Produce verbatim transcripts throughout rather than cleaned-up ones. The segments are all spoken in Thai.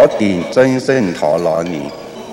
顶真正陀罗尼。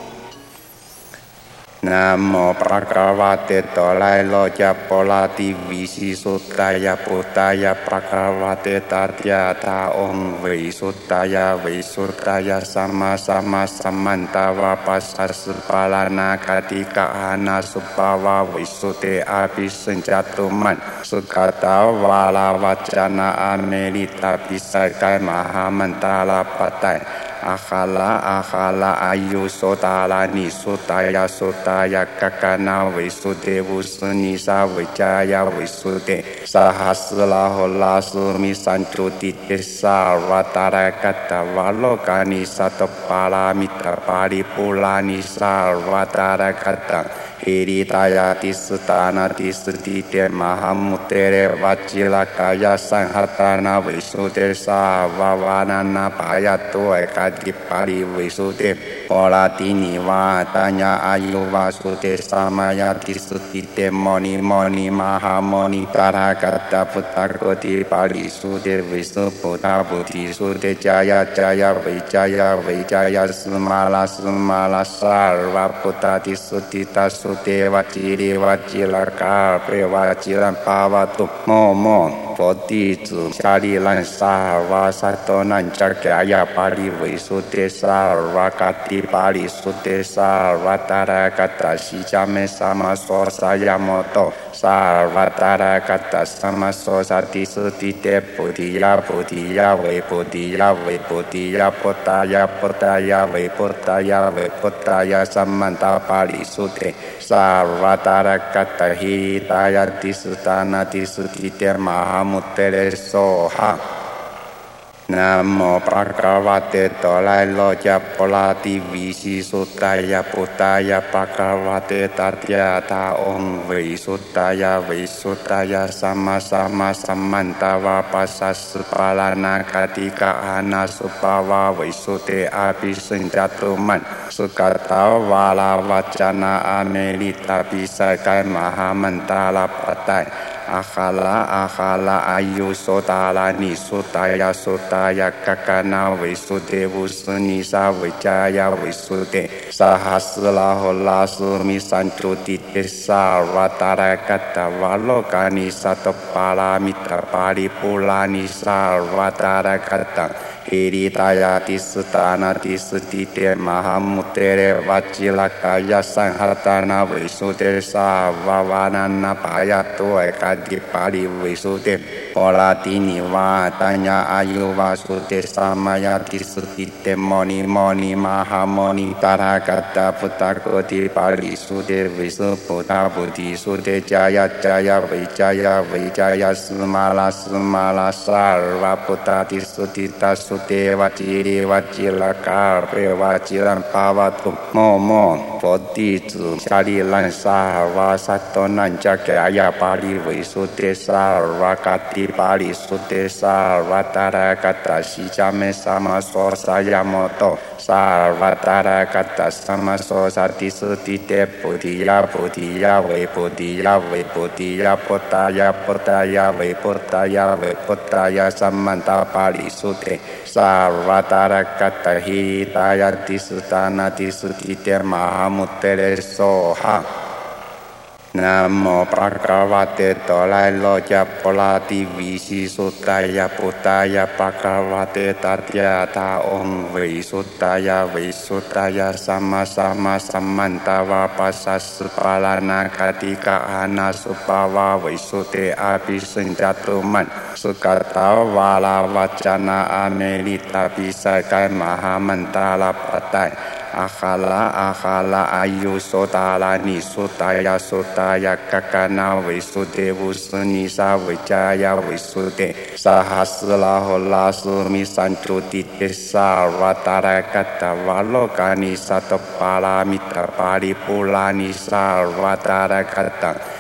นะโมปะคะวะเตโตไลโลจะโพลาติวิสิสุตตายะปุตตายะปะคะวะเตตัตยะทาองวิสุตตายะวิสุตตายะสัมมาสัมมาสัมมันตาวะปัสสะสุปาลานาคติกะหานาสุปาวะวิสุเตอาภิสัญจตุมันสุขตาวาลาวัจนะอเมริตาภิสัยกายมหามันตาลาปไตยอาคาลาอาคาลาอายุโสตาลานิสุตายะสุตายะกะกะนาวิสุเตวุสนิสาวิจายะวิสุเตสหัสลาหุลาสุมิสันจุติเตสาวตาระกัตตวะโลกานิสัตตปารามิตรปาริปุลานิสาวตาระกัตตหิริตายาติสตานาติสติเตมหามุเตเรวัจิลกายาสังหตานาวิสุเตสาวาวานานาปายาตัวเอกติปาริวิสุเตโพลาตินิวาตัญญาอายุวาสุเตสามายาติสติเตโมนิโมนิมหาโมนิตารากัตตาพุทธโกติปาริสุเตวิสุพุทธบุติสุเตจายาจายาวิจายาวิจายาสมาลาสมาลาสารวะพุทธติสุติตาสุเตวจิริวจิลกาเปวจิรันปาวตุโมโมโพธิจุชาลิลันสาวาสัตโตนันจักายาปาริวิสุเตสาวากติปาริสุเตสาวตาระกัตตสิจามิสัมมาโสสายโมโตสาวตาระกัตตสัมมาโสสติสุติเตปุติยาปุติยาเวปุติยาเวปุติยาปุตตายาปุตตายาเวปุตตายาเวปุตตายาสัมมันตาปาริสุเตสาวตาระกัตตหิตายาติสุตานาติสุติเตมหามุตเตเรโสหะนะโมปะคะวะเตโตไลโลจะโพลาติวิสิสุตตายะปุตตายะปะคะวะเตตัตยะทาองวิสุตตายะวิสุตตายะสัมมาสัมมาสัมมันตาวะปัสสะสุปาลานาคติกะหานาสุปาวะวิสุเตอาภิสัญจตุมันสุขตาวาลาวัจนะอเมริตาภิสัยกายมหามันตาลาปไตยอาคาลาอาคาลาอายุโสตาลานิสุตายะสุตายะกะกะนาวิสุเตวุสนิสาวิจายะวิสุเตสหัสลาหุลาสุมิสันจุติเตสาวตาระกัตตวะโลกานิสัตตปารามิตรปาริปุลานิสาวตาระกัตตหิริตายาติสตานาติสติเตมหามุเตเรวัจิลกายาสังหตานาวิสุเตสาวาวานานาปายาตัวเอกติปาริวิสุเตโพลาตินิวาตัญญาอายุวาสุเตสามายาติสติเตโมนิโมนิมหาโมนิตารากัตตาพุทธโกติปาริสุเตวิสุพุทธบุติสุเตจายาจายาวิจายาวิจายาสมาลาสมาลาสารวะพุทธติสุติตาสุเตวจิริวจิลกาเปวจิรันปาวตุโมโมโพธิจุชาลิลันสาวาสัตโตนันจักายาปาริวิสุเตสาวากติปาริสุเตสาวตาระกัตตสิจามิสัมมาโสสายโมโตสาวตาระกัตตสัมมาโสสติสุติเตปุติยาปุติยาเวปุติยาเวปุติยาปุตตายาปุตตายาเวปุตตายาเวปุตตายาสัมมันตาปาริสุเตสาวตาระกัตตหิตายาติสุตานาติสุติเตมหามุตเตเรโสหะนะโมปะคะวะเตโตไลโลจะโพลาติวิสิสุตตายะปุตตายะปะคะวะเตตัตยะทาองวิสุตตายะวิสุตตายะสัมมาสัมมาสัมมันตาวะปัสสะสุปาลานาคติกะหานาสุปาวะวิสุเตอาภิสัญจตุมันสุขตาวาลาวัจนะอเมริตาภิสัยกายมหามันตาลาปไตยอาคาลาอาคาลาอายุโสตาลานิสุตายะสุตายะกะกะนาวิสุเตวุสนิสาวิจายะวิสุเตสหัสลาหุลาสุมิสันจุติเตสาวตาระกัตตวะโลกานิสัตตปารามิตรปาริปุลานิสาวตาระกัตต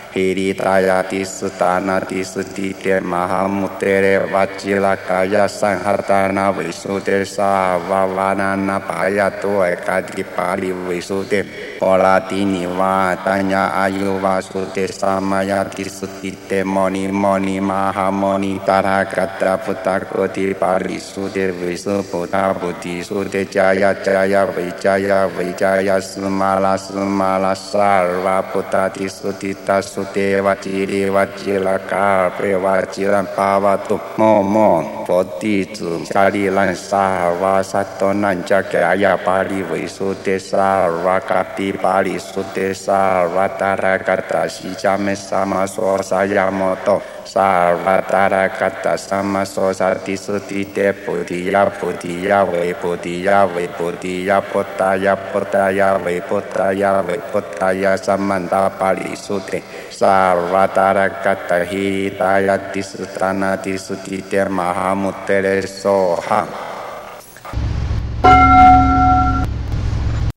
หิริตายาติสุตานาติสุติเตมหามุตเตเรวัจิลกายสังหตานาวิสุเตสาวาวานานาปายาตัวเอกาติปาริวิสุเตโอลาตินิวาตัญญาอายุวาสุเตสามายาติสุติเตโมนิโมนิมหาโมนิตารากัตตาพุทธโกติปาริสุเตวิสุพุทธบุติสุเตจายาจายาวิจายาวิจายาสุมาลาสุมาลาสารวาพุทธติสุติตาสุเตวจิริวจิลกาเปวจิรันปาวตุโมโมโพติจุชาลิลันสาวาสัตโตนันจักขายาปาริวิสุเตสารวากติปาริสุเตสารวตารากัตตาชิจามิสัมมาโสสายามโตสารวตารากัตตาสัมมาโสสติสุติเตปุติยาปุติยาเวปุติยาเวปุติยาปุตตายาปุตตายาเวปุตตายาเวปุตตายาสัมมันตาปาริสุเตสารวตารากัตตาหิตายาติสุตานาติสุติเตมหามุตเตเรโสหะ